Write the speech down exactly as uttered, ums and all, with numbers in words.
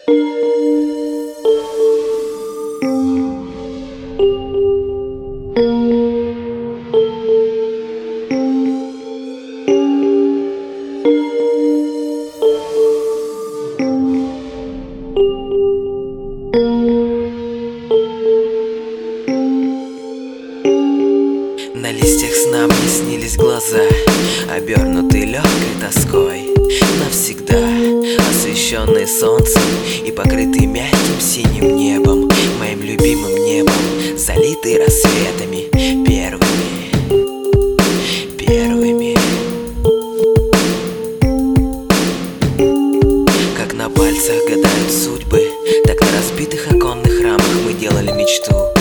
На листьях сна мне снились глаза, обернутые легкой тоской, навсегда освещенные солнцем и покрытые мягким синим небом, моим любимым небом, залитые рассветами первыми, первыми. Как на пальцах гадают судьбы, так на разбитых оконных рамах мы делали мечту